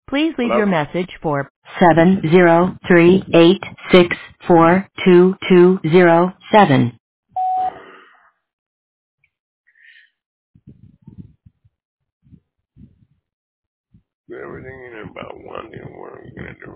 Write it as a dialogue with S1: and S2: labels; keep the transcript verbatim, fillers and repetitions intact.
S1: Please leave
S2: Hello?
S1: your message for seven zero three eight six four two two zero seven.
S2: Everything in about one thing, what are we gonna do?